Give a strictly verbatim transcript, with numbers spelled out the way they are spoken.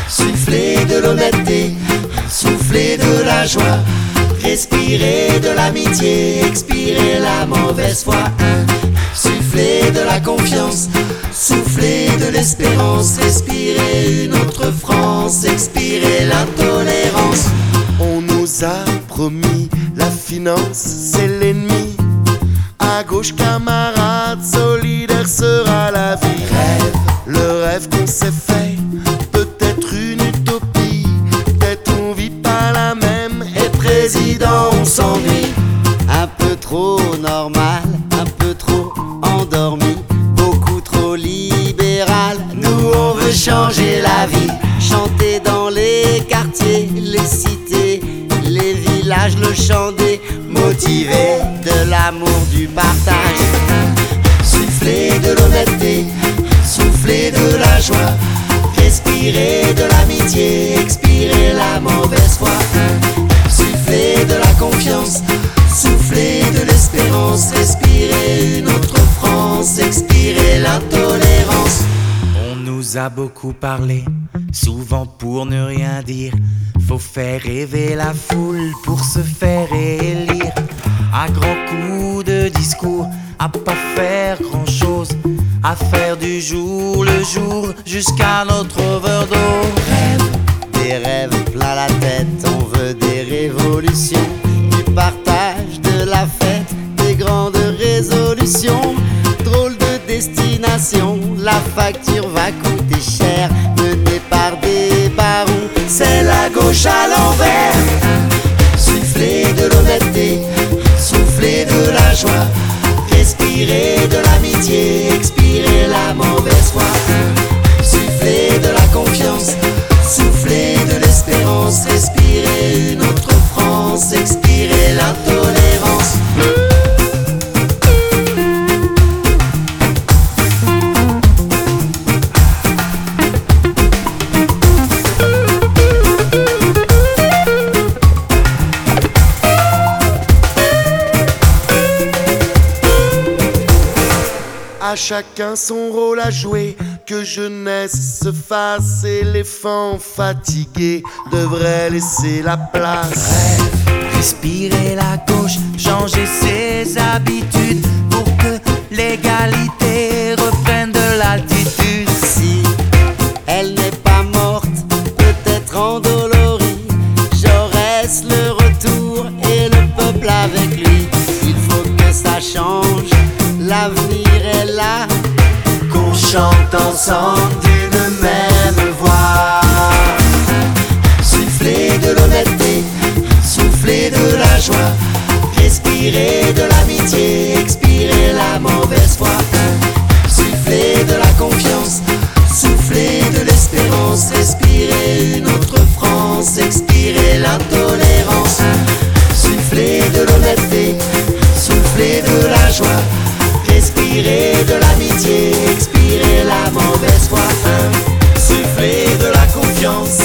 Souffler de l'honnêteté, souffler de la joie, respirer de l'amitié, expirer la mauvaise foi. Souffler de la confiance, souffler de l'espérance, respirer une autre France, expirer l'intolérance. On nous a promis la finance, c'est l'ennemi. À gauche, camarade, solidaire sera la vie. Rêve, le rêve qu'on s'est fait, peut-être une utopie. Peut-être on vit pas la même, et président on s'ennuie. un peu trop normal, un peu trop endormi, beaucoup trop libéral. Nous on veut changer la vie, chanter dans les quartiers, les cités, les villages, le chant des motivés, de l'amour, du partage. Souffler de l'honnêteté, souffler de la joie, respirer de l'amitié, expirer la mauvaise foi. Souffler de la confiance, souffler de l'espérance, respirer une autre France, expirer l'intolérance. On nous a beaucoup parlé, souvent pour ne rien dire. Faut faire rêver la foule pour se faire élire. À grands coups de discours, à pas faire grand chose, à faire du jour le jour jusqu'à notre overdose. Rêve, des rêves plein la tête, on veut des révolutions, du partage, de la fête, des grandes résolutions. Drôle de destination, la facture va coûter cher, menée par des barons, c'est la gauche à l'envers. Souffler de l'honnêteté, souffler de la joie, respirer de l'amitié, expirer la mauvaise foi. Souffler de la confiance, souffler de l'espérance, respirer une autre France, expirer l'intolérance. À chacun son rôle à jouer, que jeunesse se fasse. Éléphant fatigué devrait laisser la place. Rêve, respirer la gauche, changer ses habitudes pour que l'égalité reprenne de l'altitude. Si elle n'est pas morte, peut-être endolorie, Jaurès le retour et le peuple avec lui. Il faut que ça change, l'avenir est là, qu'on chante ensemble d'une même voix. Souffler de l'honnêteté, souffler de la joie, respirer de l'amitié, expirer la mauvaise foi. Souffler de la confiance, souffler de l'espérance, respirer une autre France, expirer l'intolérance. Souffler de l'honnêteté, souffler de la joie, respirer de l'amitié, expirer la mauvaise foi. Souffler de la confiance,